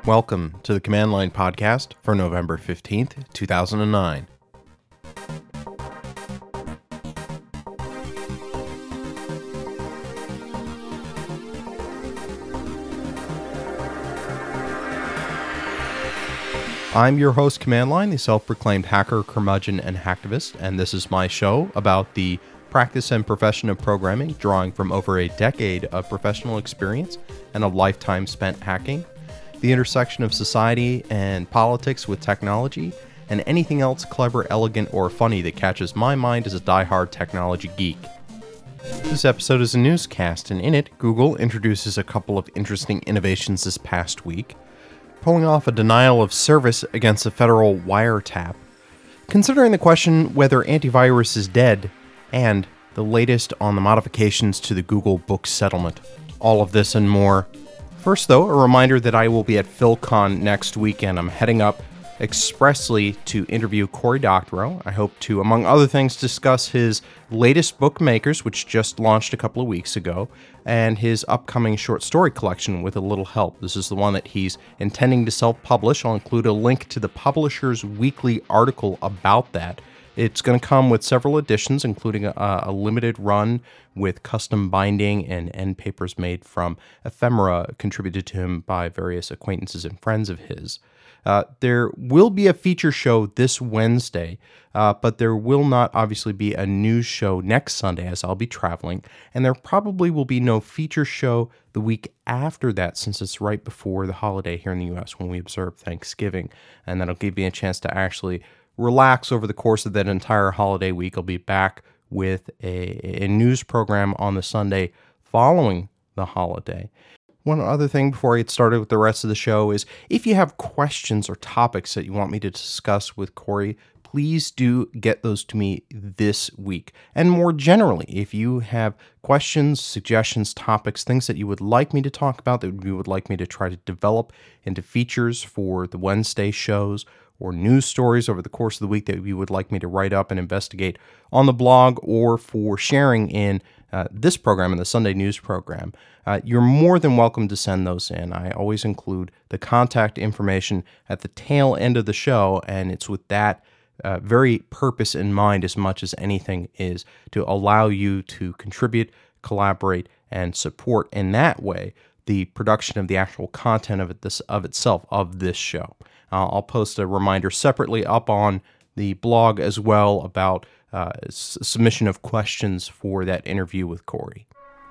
Welcome to the Command Line podcast for November 15th, 2009. I'm your host, Command Line, the self-proclaimed hacker, curmudgeon, and hacktivist, and this is my show about the practice and profession of programming, drawing from over a decade of professional experience and a lifetime spent hacking, the intersection of society and politics with technology, and anything else clever, elegant, or funny that catches my mind as a die-hard technology geek. This episode is a newscast, and in it, Google introduces a couple of interesting innovations this past week, pulling off a denial of service against a federal wiretap, considering the question whether antivirus is dead, and the latest on the modifications to the Google Books settlement. All of this and more. First, though, a reminder that I will be at PhilCon next weekend. I'm heading up expressly to interview Cory Doctorow. I hope to, among other things, discuss his latest book, Makers, which just launched a couple of weeks ago, and his upcoming short story collection, With a Little Help. This is the one that he's intending to self-publish. I'll include a link to the publisher's weekly article about that. It's going to come with several editions, including a limited run with custom binding and end papers made from ephemera contributed to him by various acquaintances and friends of his. There will be a feature show this Wednesday, but there will not obviously be a news show next Sunday as I'll be traveling, and there probably will be no feature show the week after that since it's right before the holiday here in the U.S. when we observe Thanksgiving, and that'll give me a chance to actually relax over the course of that entire holiday week. I'll be back with a news program on the Sunday following the holiday. One other thing before I get started with the rest of the show is if you have questions or topics that you want me to discuss with Cory, please do get those to me this week. And more generally, if you have questions, suggestions, topics, things that you would like me to talk about, that you would like me to try to develop into features for the Wednesday shows, or news stories over the course of the week that you would like me to write up and investigate on the blog, or for sharing in this program, in the Sunday news program, you're more than welcome to send those in. I always include the contact information at the tail end of the show, and it's with that very purpose in mind as much as anything is to allow you to contribute, collaborate, and support in that way the production of the actual content of itself of this show. I'll post a reminder separately up on the blog as well about submission of questions for that interview with Cory.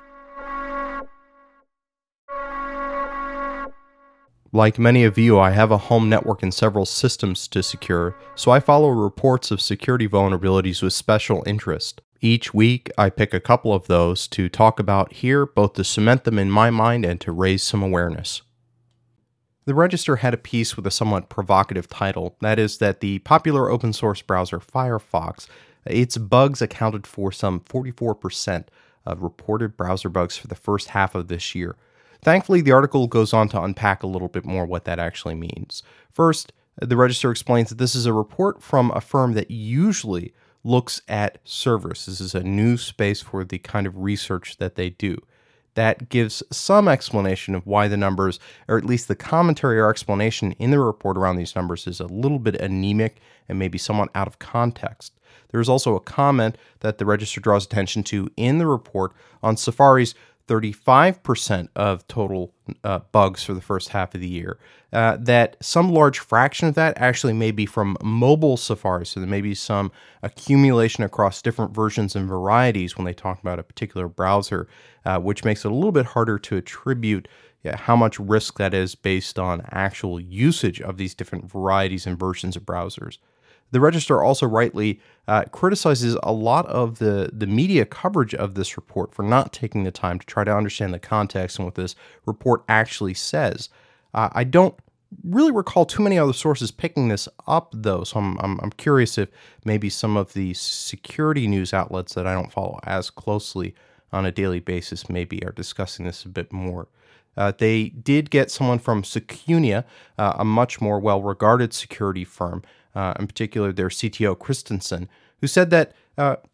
Like many of you, I have a home network and several systems to secure, so I follow reports of security vulnerabilities with special interest. Each week, I pick a couple of those to talk about here, both to cement them in my mind and to raise some awareness. The Register had a piece with a somewhat provocative title, that is that the popular open source browser Firefox, its bugs accounted for some 44% of reported browser bugs for the first half of this year. Thankfully, the article goes on to unpack a little bit more what that actually means. First, the Register explains that this is a report from a firm that usually looks at servers. This is a new space for the kind of research that they do. That gives some explanation of why the numbers, or at least the commentary or explanation in the report around these numbers, is a little bit anemic and maybe somewhat out of context. There's also a comment that the Register draws attention to in the report on Safari's 35% of total bugs for the first half of the year, that some large fraction of that actually may be from mobile Safari, so there may be some accumulation across different versions and varieties when they talk about a particular browser, which makes it a little bit harder to attribute how much risk that is based on actual usage of these different varieties and versions of browsers. The Register also rightly criticizes a lot of the media coverage of this report for not taking the time to try to understand the context and what this report actually says. I don't really recall too many other sources picking this up, though, so I'm curious if maybe some of the security news outlets that I don't follow as closely on a daily basis maybe are discussing this a bit more. They did get someone from Secunia, a much more well-regarded security firm, in particular their CTO Christensen, who said that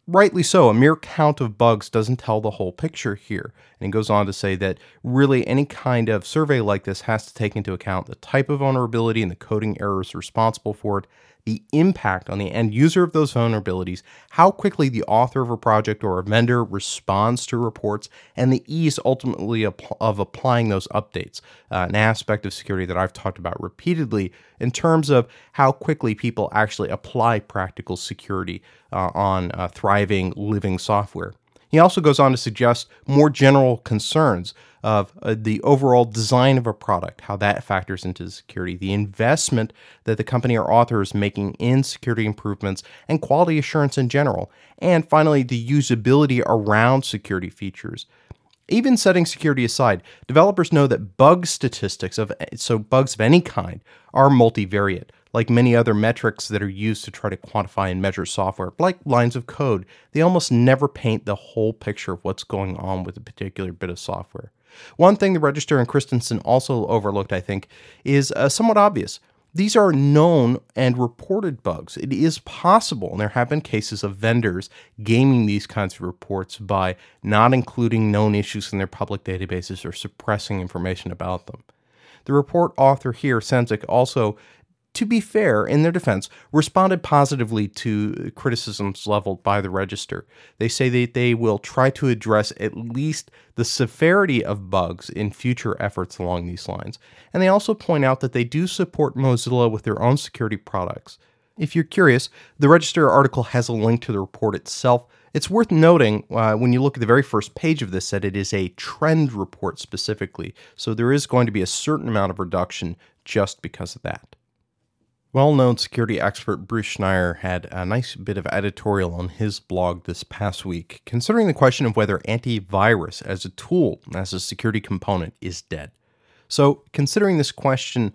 rightly so, a mere count of bugs doesn't tell the whole picture here. And he goes on to say that really any kind of survey like this has to take into account the type of vulnerability and the coding errors responsible for it, the impact on the end user of those vulnerabilities, how quickly the author of a project or a vendor responds to reports, and the ease ultimately of applying those updates, an aspect of security that I've talked about repeatedly in terms of how quickly people actually apply practical security on thriving, living software. He also goes on to suggest more general concerns of the overall design of a product, how that factors into security, the investment that the company or author is making in security improvements and quality assurance in general, and finally, the usability around security features. Even setting security aside, developers know that bug statistics, bugs of any kind, are multivariate. Like many other metrics that are used to try to quantify and measure software, like lines of code, they almost never paint the whole picture of what's going on with a particular bit of software. One thing the Register and Christensen also overlooked, I think, is somewhat obvious. These are known and reported bugs. It is possible, and there have been cases of vendors gaming these kinds of reports by not including known issues in their public databases or suppressing information about them. The report author here, Senzik, also, to be fair, in their defense, responded positively to criticisms leveled by the Register. They say that they will try to address at least the severity of bugs in future efforts along these lines. And they also point out that they do support Mozilla with their own security products. If you're curious, the Register article has a link to the report itself. It's worth noting when you look at the very first page of this that it is a trend report specifically. So there is going to be a certain amount of reduction just because of that. Well-known security expert Bruce Schneier had a nice bit of editorial on his blog this past week, considering the question of whether antivirus as a tool, as a security component, is dead. So considering this question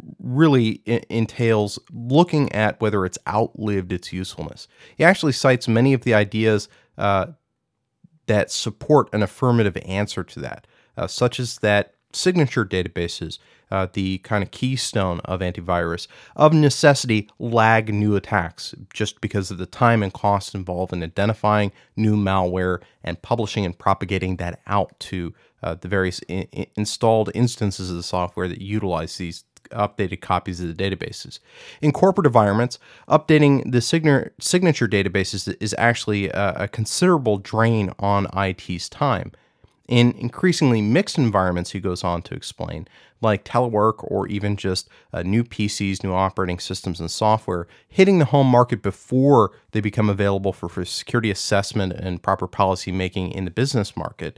really entails looking at whether it's outlived its usefulness. He actually cites many of the ideas that support an affirmative answer to that, such as that signature databases, the kind of keystone of antivirus, of necessity lag new attacks just because of the time and cost involved in identifying new malware and publishing and propagating that out to the various installed instances of the software that utilize these updated copies of the databases. In corporate environments, updating the signature databases is actually a considerable drain on IT's time. In increasingly mixed environments, he goes on to explain, like telework or even just new PCs, new operating systems and software, hitting the home market before they become available for security assessment and proper policy making in the business market,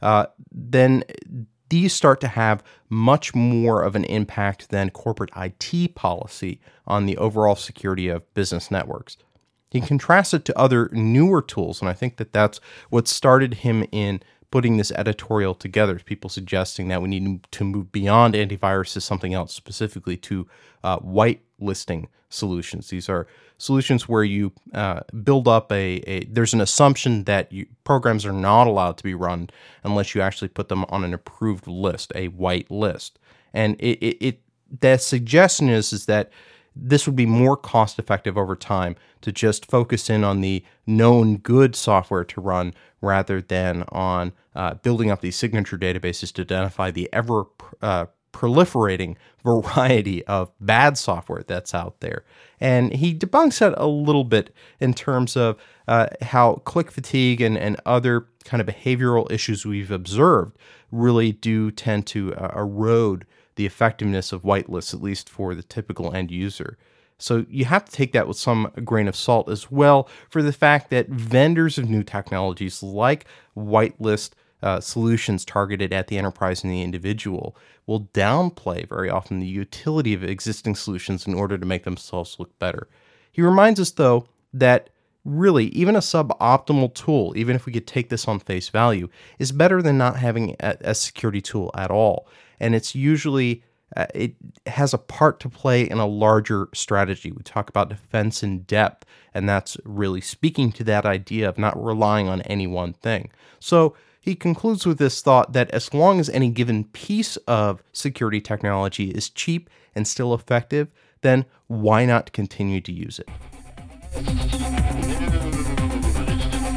then these start to have much more of an impact than corporate IT policy on the overall security of business networks. He contrasts it to other newer tools, and I think that that's what started him in putting this editorial together, people suggesting that we need to move beyond antivirus to something else, specifically to whitelisting solutions. These are solutions where you build up there's an assumption that programs are not allowed to be run unless you actually put them on an approved list, a white list. And the suggestion is that this would be more cost effective over time to just focus in on the known good software to run rather than on building up these signature databases to identify the ever proliferating variety of bad software that's out there. And he debunks that a little bit in terms of how click fatigue and other kind of behavioral issues we've observed really do tend to erode the effectiveness of whitelists, at least for the typical end user. So you have to take that with some grain of salt as well for the fact that vendors of new technologies like whitelist solutions targeted at the enterprise and the individual will downplay very often the utility of existing solutions in order to make themselves look better. He reminds us, though, that really, even a suboptimal tool, even if we could take this on face value, is better than not having a security tool at all. And it's usually, it has a part to play in a larger strategy. We talk about defense in depth, and that's really speaking to that idea of not relying on any one thing. So he concludes with this thought that as long as any given piece of security technology is cheap and still effective, then why not continue to use it?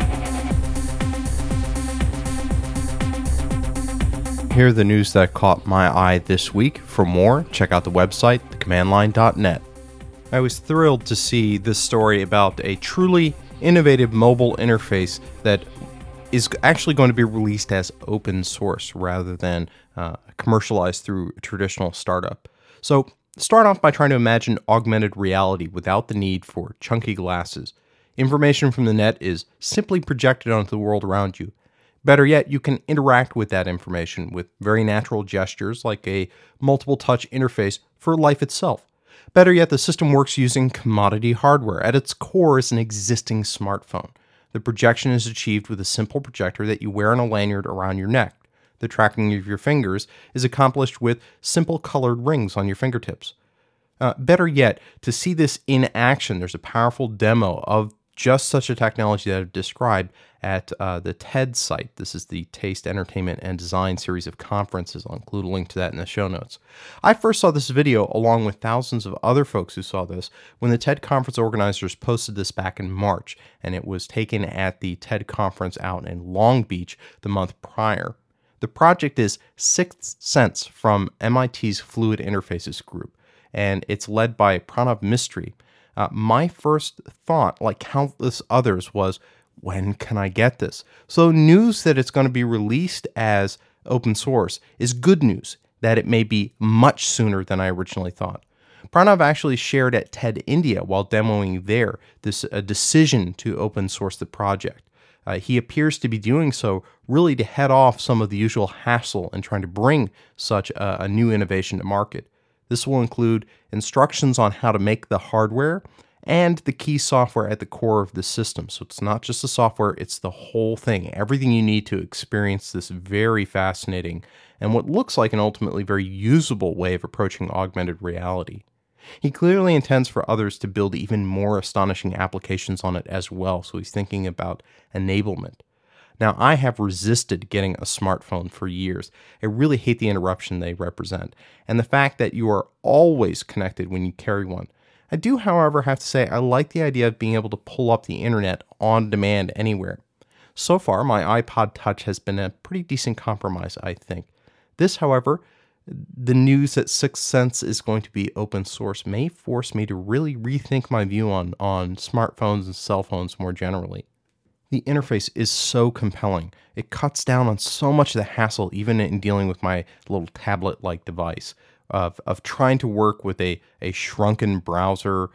hear the news that caught my eye this week. For more, check out the website, thecommandline.net. I was thrilled to see this story about a truly innovative mobile interface that is actually going to be released as open source rather than commercialized through a traditional startup. So start off by trying to imagine augmented reality without the need for chunky glasses. Information from the net is simply projected onto the world around you. Better yet, you can interact with that information with very natural gestures like a multiple touch interface for life itself. Better yet, the system works using commodity hardware. At its core is an existing smartphone. The projection is achieved with a simple projector that you wear on a lanyard around your neck. The tracking of your fingers is accomplished with simple colored rings on your fingertips. Better yet, to see this in action, there's a powerful demo of just such a technology that I've described at the TED site. This is the Taste, Entertainment, and Design series of conferences. I'll include a link to that in the show notes. I first saw this video along with thousands of other folks who saw this when the TED conference organizers posted this back in March, and it was taken at the TED conference out in Long Beach the month prior. The project is Sixth Sense from MIT's Fluid Interfaces group, and it's led by Pranav Mistry. My first thought, like countless others, was, when can I get this? So news that it's going to be released as open source is good news, that it may be much sooner than I originally thought. Pranav actually shared at TED India while demoing there this decision to open source the project. He appears to be doing so really to head off some of the usual hassle in trying to bring such a new innovation to market. This will include instructions on how to make the hardware and the key software at the core of the system. So it's not just the software, it's the whole thing. Everything you need to experience this very fascinating and what looks like an ultimately very usable way of approaching augmented reality. He clearly intends for others to build even more astonishing applications on it as well, so he's thinking about enablement. Now, I have resisted getting a smartphone for years. I really hate the interruption they represent, and the fact that you are always connected when you carry one. I do, however, have to say I like the idea of being able to pull up the internet on demand anywhere. So far, my iPod Touch has been a pretty decent compromise, I think. This, however, the news that Sixth Sense is going to be open source may force me to really rethink my view on smartphones and cell phones more generally. The interface is so compelling. It cuts down on so much of the hassle, even in dealing with my little tablet-like device, of trying to work with a shrunken browser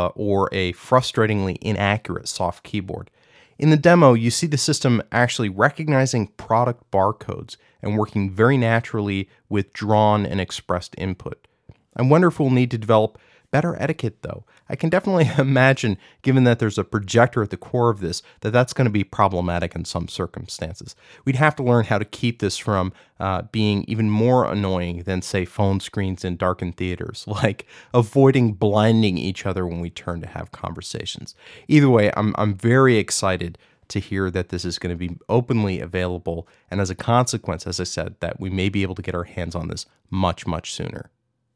or a frustratingly inaccurate soft keyboard. In the demo, you see the system actually recognizing product barcodes and working very naturally with drawn and expressed input. I wonder if we'll need to develop better etiquette, though. I can definitely imagine, given that there's a projector at the core of this, that that's going to be problematic in some circumstances. We'd have to learn how to keep this from being even more annoying than, say, phone screens in darkened theaters, like avoiding blinding each other when we turn to have conversations. Either way, I'm very excited to hear that this is going to be openly available, and as a consequence, as I said, that we may be able to get our hands on this much, much sooner.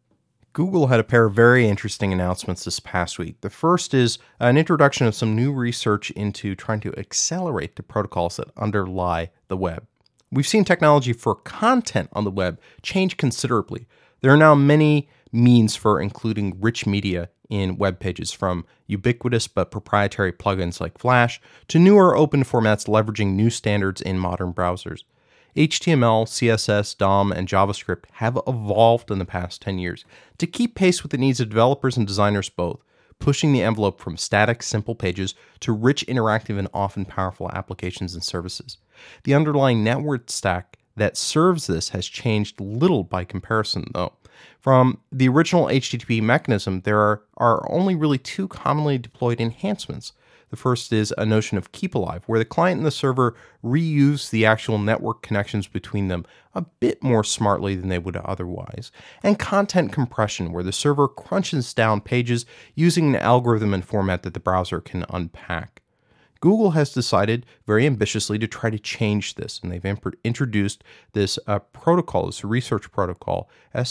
Google had a pair of very interesting announcements this past week. The first is an introduction of some new research into trying to accelerate the protocols that underlie the web. We've seen technology for content on the web change considerably. There are now many means for including rich media in web pages, from ubiquitous but proprietary plugins like Flash to newer open formats leveraging new standards in modern browsers. HTML, CSS, DOM, and JavaScript have evolved in the past 10 years to keep pace with the needs of developers and designers both, pushing the envelope from static, simple pages to rich, interactive, and often powerful applications and services. The underlying network stack that serves this has changed little by comparison, though. From the original HTTP mechanism, there are only really two commonly deployed enhancements. The first is a notion of keep alive, where the client and the server reuse the actual network connections between them a bit more smartly than they would otherwise, and content compression, where the server crunches down pages using an algorithm and format that the browser can unpack. Google has decided very ambitiously to try to change this, and they've introduced this protocol, this research protocol,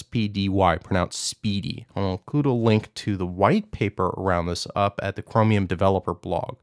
SPDY, pronounced Speedy. I'll include a link to the white paper around this up at the Chromium developer blog.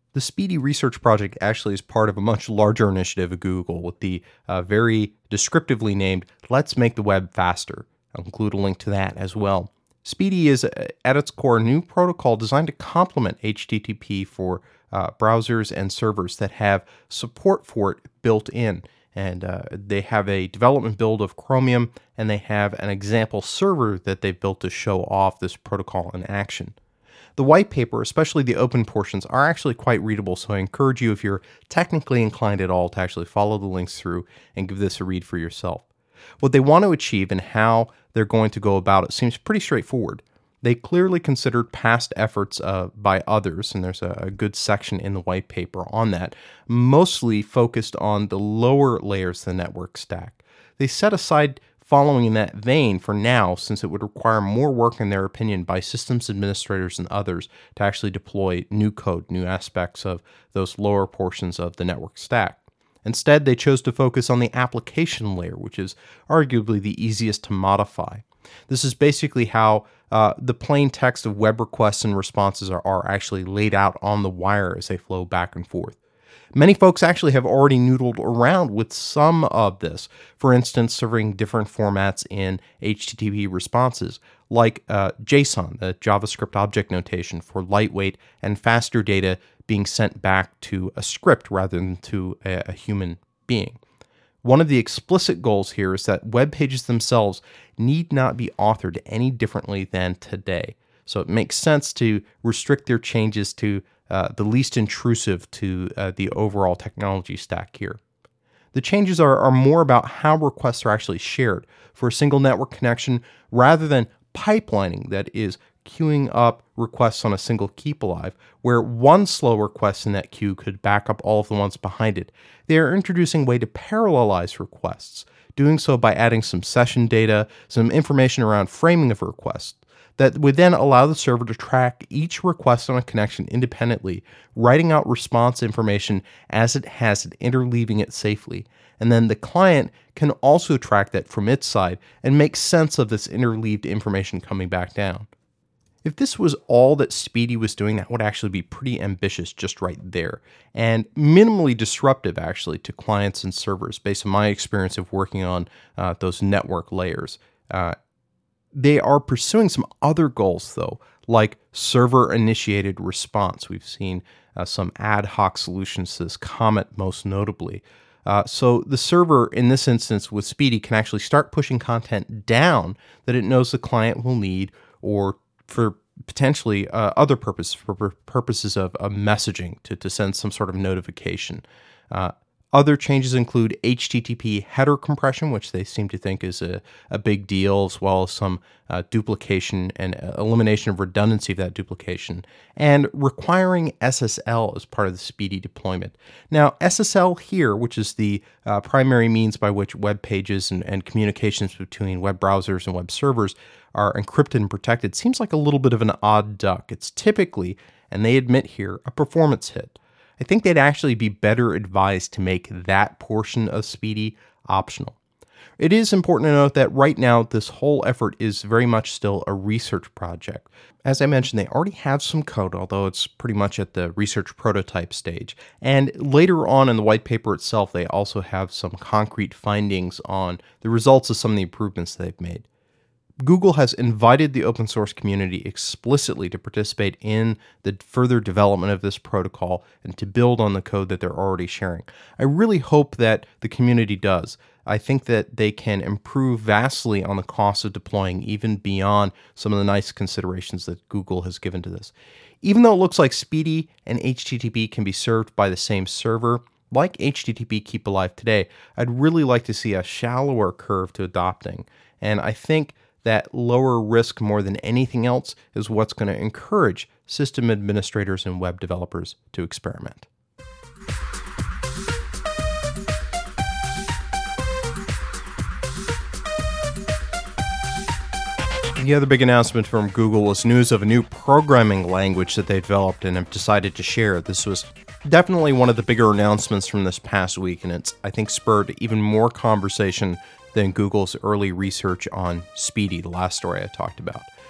The Speedy research project actually is part of a much larger initiative at Google with the very descriptively named Let's Make the Web Faster. I'll include a link to that as well. Speedy is, at its core, a new protocol designed to complement HTTP for browsers and servers that have support for it built in. And they have a development build of Chromium, and they have an example server that they've built to show off this protocol in action. The white paper, especially the open portions, are actually quite readable, so I encourage you, if you're technically inclined at all, to actually follow the links through and give this a read for yourself. What they want to achieve and how they're going to go about it seems pretty straightforward. They clearly considered past efforts by others, and there's a good section in the white paper on that, mostly focused on the lower layers of the network stack. They set aside following in that vein for now, since it would require more work, in their opinion, by systems administrators and others to actually deploy new code, new aspects of those lower portions of the network stack. Instead, they chose to focus on the application layer, which is arguably the easiest to modify. This is basically how the plain text of web requests and responses are actually laid out on the wire as they flow back and forth. Many folks actually have already noodled around with some of this, for instance, serving different formats in HTTP responses, like JSON, the JavaScript object notation, for lightweight and faster data being sent back to a script rather than to a human being. One of the explicit goals here is that web pages themselves need not be authored any differently than today. So it makes sense to restrict their changes to the least intrusive to the overall technology stack here. The changes are more about how requests are actually shared for a single network connection rather than pipelining, that is, queuing up requests on a single keep alive, where one slow request in that queue could back up all of the ones behind it. They are introducing a way to parallelize requests, doing so by adding some session data, some information around framing of requests, that would then allow the server to track each request on a connection independently, writing out response information as it has it, interleaving it safely. And then the client can also track that from its side and make sense of this interleaved information coming back down. If this was all that Speedy was doing, that would actually be pretty ambitious just right there, and minimally disruptive actually to clients and servers based on my experience of working on those network layers. They are pursuing some other goals, though, like server-initiated response. We've seen some ad hoc solutions to this, Comet most notably. So the server, in this instance with Speedy, can actually start pushing content down that it knows the client will need, or for potentially other purposes, for purposes of messaging, to send some sort of notification. Other changes include HTTP header compression, which they seem to think is a big deal, as well as some duplication and elimination of redundancy of that duplication, and requiring SSL as part of the Speedy deployment. Now, SSL here, which is the primary means by which web pages and communications between web browsers and web servers are encrypted and protected, seems like a little bit of an odd duck. It's typically, and they admit here, a performance hit. I think they'd actually be better advised to make that portion of Speedy optional. It is important to note that right now, this whole effort is very much still a research project. As I mentioned, they already have some code, although it's pretty much at the research prototype stage. And later on in the white paper itself, they also have some concrete findings on the results of some of the improvements they've made. Google has invited the open source community explicitly to participate in the further development of this protocol and to build on the code that they're already sharing. I really hope that the community does. I think that they can improve vastly on the cost of deploying, even beyond some of the nice considerations that Google has given to this. Even though it looks like Speedy and HTTP can be served by the same server, like HTTP Keep Alive today, I'd really like to see a shallower curve to adopting. And I think that lower risk more than anything else is what's going to encourage system administrators and web developers to experiment. The other big announcement from Google was news of a new programming language that they developed and have decided to share. This was definitely one of the bigger announcements from this past week, and it's, I think, spurred even more conversation than Google's early research on Speedy, the last story I talked about.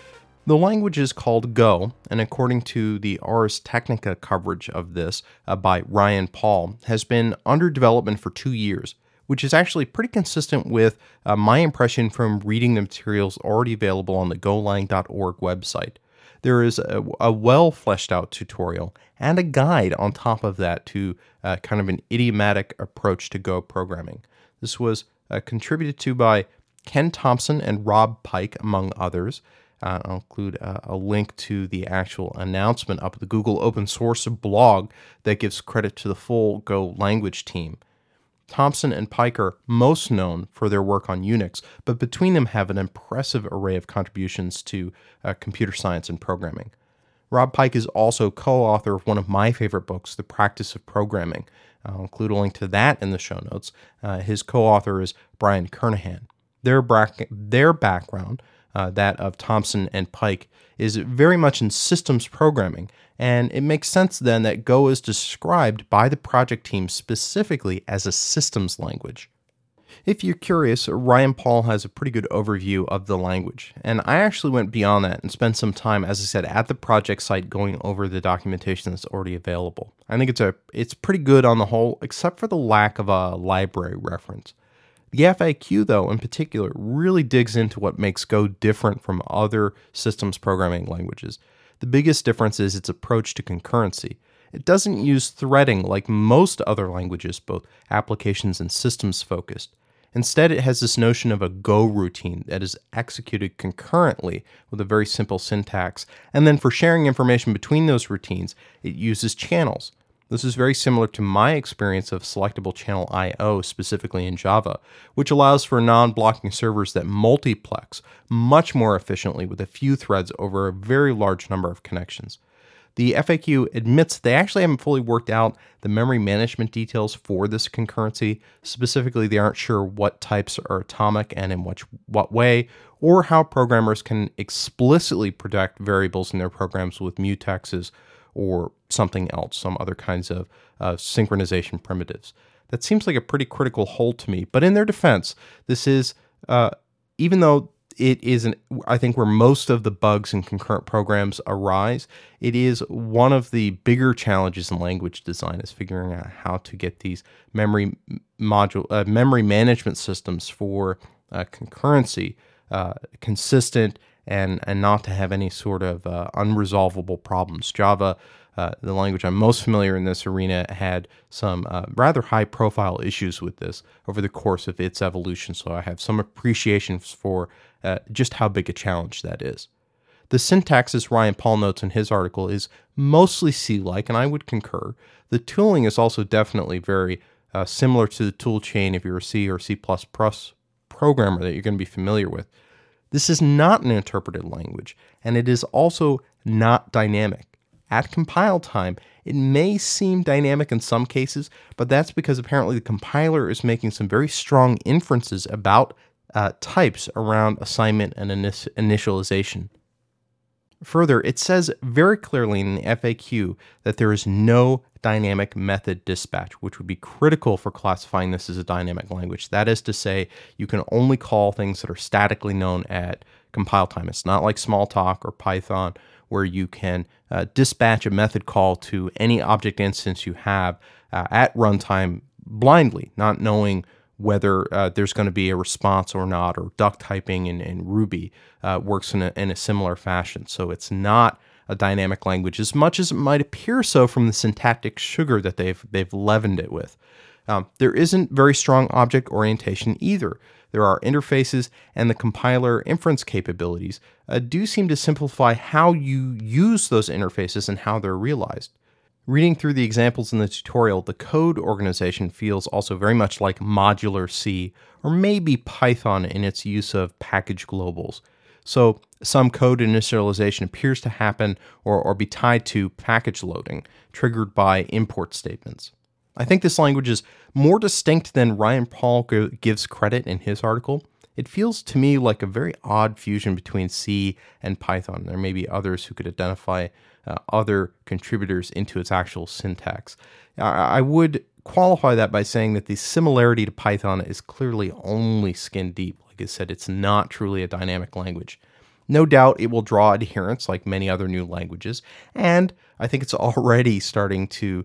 The language is called Go, and according to the Ars Technica coverage of this by Ryan Paul, has been under development for 2 years, which is actually pretty consistent with my impression from reading the materials already available on the golang.org website. There is a well fleshed out tutorial and a guide on top of that to kind of an idiomatic approach to Go programming. This was contributed to by Ken Thompson and Rob Pike, among others. I'll include a link to the actual announcement up at the Google open source blog that gives credit to the full Go language team. Thompson and Pike are most known for their work on Unix, but between them have an impressive array of contributions to computer science and programming. Rob Pike is also co-author of one of my favorite books, The Practice of Programming. I'll include a link to that in the show notes. His co-author is Brian Kernighan. Their background, that of Thompson and Pike, is very much in systems programming, and it makes sense then that Go is described by the project team specifically as a systems language. If you're curious, Ryan Paul has a pretty good overview of the language, and I actually went beyond that and spent some time, as I said, at the project site going over the documentation that's already available. I think it's pretty good on the whole, except for the lack of a library reference. The FAQ, though, in particular, really digs into what makes Go different from other systems programming languages. The biggest difference is its approach to concurrency. It doesn't use threading like most other languages, both applications and systems focused. Instead, it has this notion of a Go routine that is executed concurrently with a very simple syntax, and then for sharing information between those routines, it uses channels. This is very similar to my experience of selectable channel I/O, specifically in Java, which allows for non-blocking servers that multiplex much more efficiently with a few threads over a very large number of connections. The FAQ admits they actually haven't fully worked out the memory management details for this concurrency. Specifically, they aren't sure what types are atomic and in what way, or how programmers can explicitly protect variables in their programs with mutexes or something else, some other kinds of synchronization primitives. That seems like a pretty critical hole to me, but in their defense, this is, even though it isn't, I think, where most of the bugs in concurrent programs arise, it is one of the bigger challenges in language design, is figuring out how to get these memory management systems for concurrency consistent and not to have any sort of unresolvable problems. Java, the language I'm most familiar in this arena, had some rather high-profile issues with this over the course of its evolution, so I have some appreciation for just how big a challenge that is. The syntax, as Ryan Paul notes in his article, is mostly C-like, and I would concur. The tooling is also definitely very similar to the tool chain if you're a C or C++ programmer that you're going to be familiar with. This is not an interpreted language, and it is also not dynamic. At compile time, it may seem dynamic in some cases, but that's because apparently the compiler is making some very strong inferences about types around assignment and initialization. Further, it says very clearly in the FAQ that there is no dynamic method dispatch, which would be critical for classifying this as a dynamic language. That is to say, you can only call things that are statically known at compile time. It's not like Smalltalk or Python, where you can dispatch a method call to any object instance you have at runtime blindly, not knowing whether there's going to be a response or not, or duck typing in Ruby works in a similar fashion. So it's not a dynamic language as much as it might appear so from the syntactic sugar that they've leavened it with. There isn't very strong object orientation either. There are interfaces, and the compiler inference capabilities do seem to simplify how you use those interfaces and how they're realized. Reading through the examples in the tutorial, the code organization feels also very much like modular C, or maybe Python in its use of package globals. So some code initialization appears to happen or be tied to package loading, triggered by import statements. I think this language is more distinct than Ryan Paul gives credit in his article. It feels to me like a very odd fusion between C and Python. There may be others who could identify other contributors into its actual syntax. I would qualify that by saying that the similarity to Python is clearly only skin deep. Like I said, it's not truly a dynamic language. No doubt it will draw adherents like many other new languages, and I think it's already starting to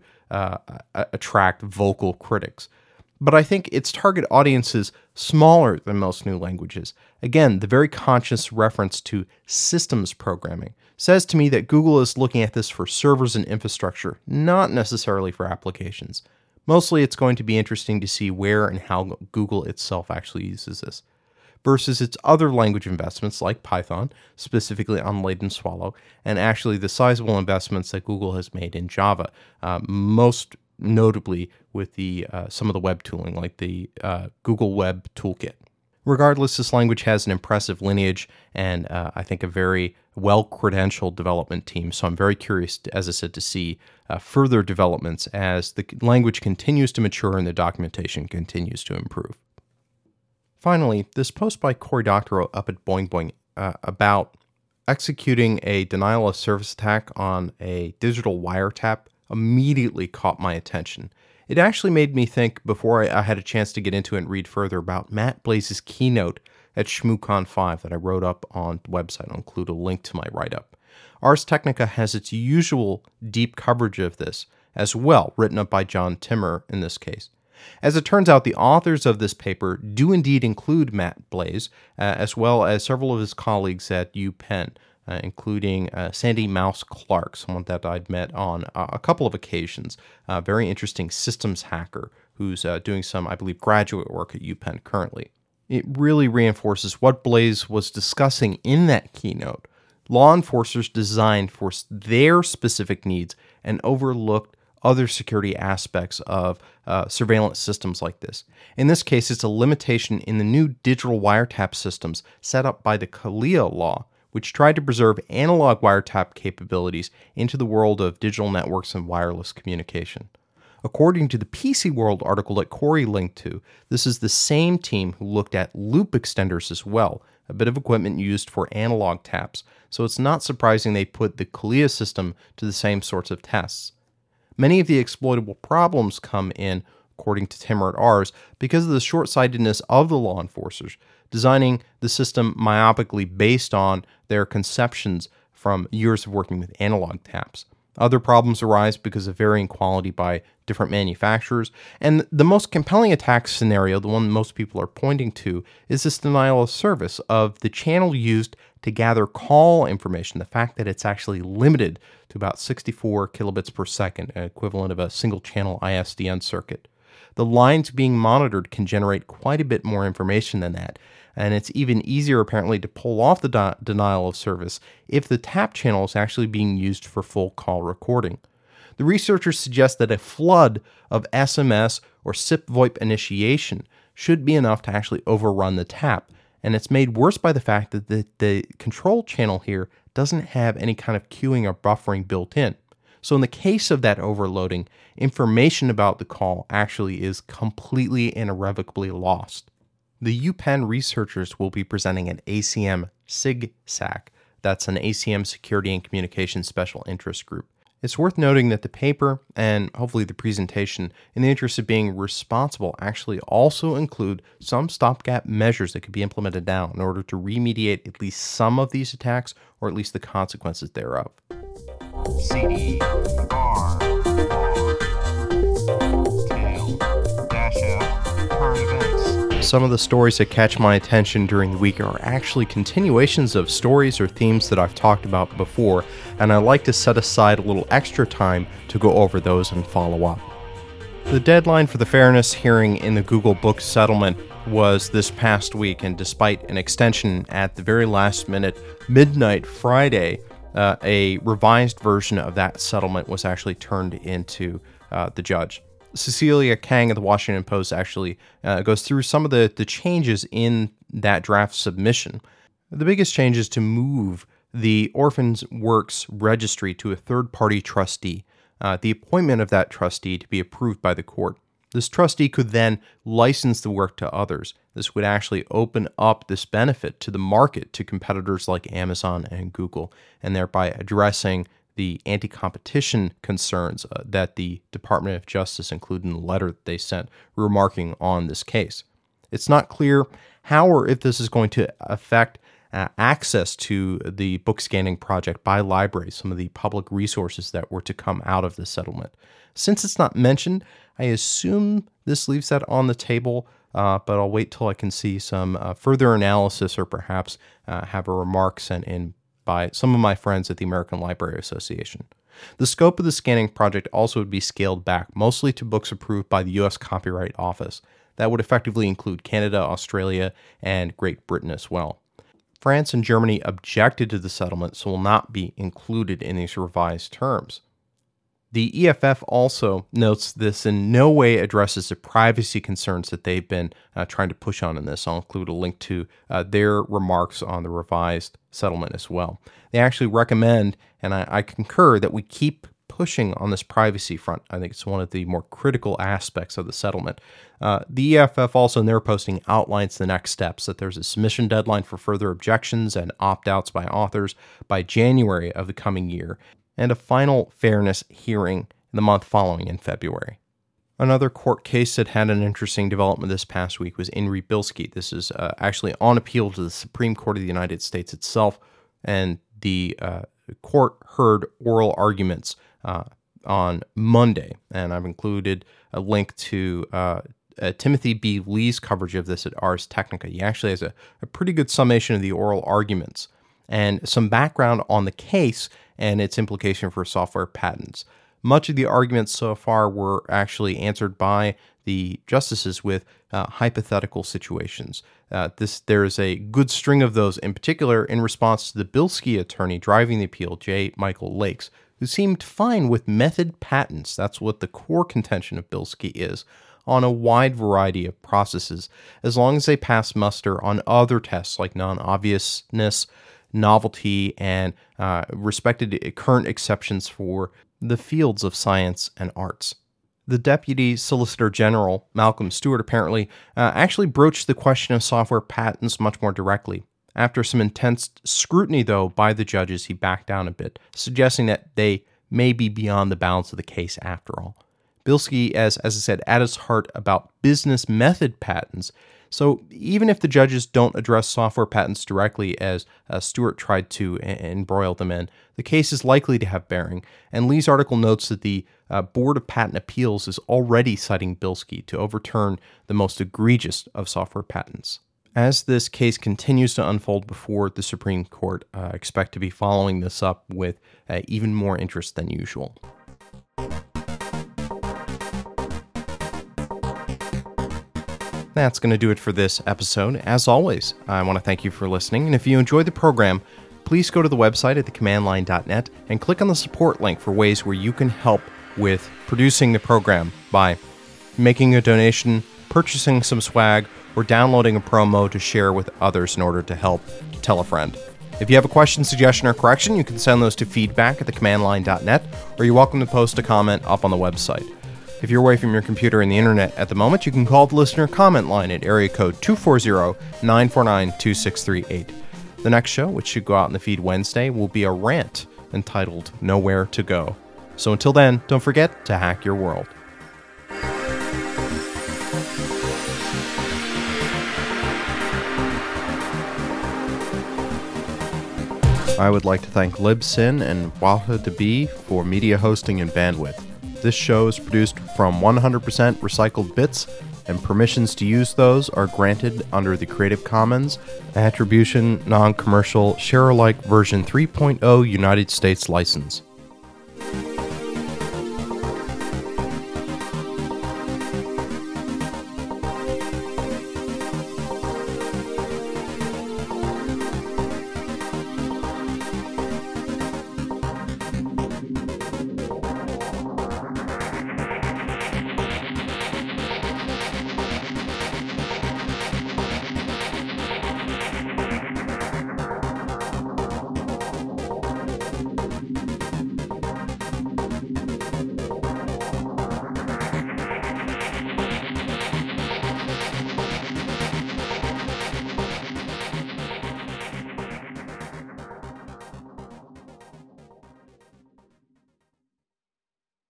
attract vocal critics. But I think its target audience is smaller than most new languages. Again, the very conscious reference to systems programming says to me that Google is looking at this for servers and infrastructure, not necessarily for applications. Mostly it's going to be interesting to see where and how Google itself actually uses this, versus its other language investments like Python, specifically on Latent Swallow, and actually the sizable investments that Google has made in Java, most notably with the some of the web tooling like the Google Web Toolkit. Regardless, this language has an impressive lineage and I think a very well-credentialed development team, so I'm very curious, as I said, to see further developments as the language continues to mature and the documentation continues to improve. Finally, this post by Cory Doctorow up at Boing Boing about executing a denial of service attack on a digital wiretap immediately caught my attention. It actually made me think, before I had a chance to get into it and read further, about Matt Blaze's keynote at ShmooCon 5 that I wrote up on the website. I'll include a link to my write-up. Ars Technica has its usual deep coverage of this as well, written up by John Timmer in this case. As it turns out, the authors of this paper do indeed include Matt Blaze, as well as several of his colleagues at UPenn, including Sandy Mouse Clark, someone that I'd met on a couple of occasions, a very interesting systems hacker who's doing some, I believe, graduate work at UPenn currently. It really reinforces what Blaze was discussing in that keynote. Law enforcers designed for their specific needs and overlooked other security aspects of surveillance systems like this. In this case, it's a limitation in the new digital wiretap systems set up by the CALEA law, which tried to preserve analog wiretap capabilities into the world of digital networks and wireless communication. According to the PC World article that Cory linked to, this is the same team who looked at loop extenders as well, a bit of equipment used for analog taps, so it's not surprising they put the CALEA system to the same sorts of tests. Many of the exploitable problems come in, according to Timmer at Ars, because of the short-sightedness of the law enforcers, designing the system myopically based on their conceptions from years of working with analog taps. Other problems arise because of varying quality by different manufacturers, and the most compelling attack scenario, the one most people are pointing to, is this denial of service of the channel used to gather call information, the fact that it's actually limited to about 64 kilobits per second, equivalent of a single channel ISDN circuit. The lines being monitored can generate quite a bit more information than that, and it's even easier apparently to pull off the denial of service if the tap channel is actually being used for full call recording. The researchers suggest that a flood of SMS or SIP VoIP initiation should be enough to actually overrun the tap, and it's made worse by the fact that the control channel here doesn't have any kind of queuing or buffering built in. So in the case of that overloading, information about the call actually is completely and irrevocably lost. The UPenn researchers will be presenting at ACM SIGSAC, that's an ACM Security and Communications Special Interest Group. It's worth noting that the paper, and hopefully the presentation, in the interest of being responsible, actually also include some stopgap measures that could be implemented now in order to remediate at least some of these attacks, or at least the consequences thereof. CD, R, tail, dash F, current events. Some of the stories that catch my attention during the week are actually continuations of stories or themes that I've talked about before, and I like to set aside a little extra time to go over those and follow up. The deadline for the fairness hearing in the Google Book settlement was this past week, and despite an extension at the very last minute, midnight Friday, a revised version of that settlement was actually turned into the judge. Cecilia Kang of the Washington Post actually goes through some of the changes in that draft submission. The biggest change is to move the Orphans Works registry to a third-party trustee, the appointment of that trustee to be approved by the court. This trustee could then license the work to others. This would actually open up this benefit to the market to competitors like Amazon and Google, and thereby addressing the anti-competition concerns that the Department of Justice included in the letter that they sent remarking on this case. It's not clear how or if this is going to affect access to the book scanning project by libraries, some of the public resources that were to come out of this settlement. Since it's not mentioned, I assume this leaves that on the table, but I'll wait till I can see some further analysis or perhaps have a remark sent in by some of my friends at the American Library Association. The scope of the scanning project also would be scaled back, mostly to books approved by the U.S. Copyright Office. That would effectively include Canada, Australia, and Great Britain as well. France and Germany objected to the settlement, so will not be included in these revised terms. The EFF also notes this in no way addresses the privacy concerns that they've been trying to push on in this. I'll include a link to their remarks on the revised settlement as well. They actually recommend, and I concur, that we keep pushing on this privacy front. I think it's one of the more critical aspects of the settlement. The EFF also in their posting outlines the next steps, that there's a submission deadline for further objections and opt-outs by authors by January of the coming year, and a final fairness hearing the month following in February. Another court case that had an interesting development this past week was In re Bilski. This is actually on appeal to the Supreme Court of the United States itself, and the court heard oral arguments on Monday, and I've included a link to Timothy B. Lee's coverage of this at Ars Technica. He actually has a pretty good summation of the oral arguments and some background on the case and its implication for software patents. Much of the arguments so far were actually answered by the justices with hypothetical situations. There is a good string of those, in particular in response to the Bilski attorney driving the appeal, J. Michael Lakes, who seemed fine with method patents. That's what the core contention of Bilski is, on a wide variety of processes, as long as they pass muster on other tests like non-obviousness, novelty, and respected current exceptions for the fields of science and arts. The Deputy Solicitor General, Malcolm Stewart, apparently actually broached the question of software patents much more directly. After some intense scrutiny, though, by the judges, he backed down a bit, suggesting that they may be beyond the bounds of the case after all. Bilski, as I said, at its heart about business method patents. So even if the judges don't address software patents directly, as Stewart tried to embroil them in, the case is likely to have bearing. And Lee's article notes that the Board of Patent Appeals is already citing Bilski to overturn the most egregious of software patents. As this case continues to unfold before the Supreme Court, I expect to be following this up with even more interest than usual. That's going to do it for this episode. As always, I want to thank you for listening, and if you enjoyed the program, please go to the website at thecommandline.net and click on the support link for ways where you can help with producing the program by making a donation, purchasing some swag, or downloading a promo to share with others in order to help tell a friend. If you have a question, suggestion, or correction, you can send those to feedback@thecommandline.net, or you're welcome to post a comment up on the website. If you're away from your computer and the internet at the moment, you can call the listener comment line at area code 240-949-2638. The next show, which should go out in the feed Wednesday, will be a rant entitled Nowhere to Go. So until then, don't forget to hack your world. I would like to thank Libsyn and Wahoo2B for media hosting and bandwidth. This show is produced from 100% recycled bits, and permissions to use those are granted under the Creative Commons Attribution Non-Commercial Share-alike version 3.0 United States license.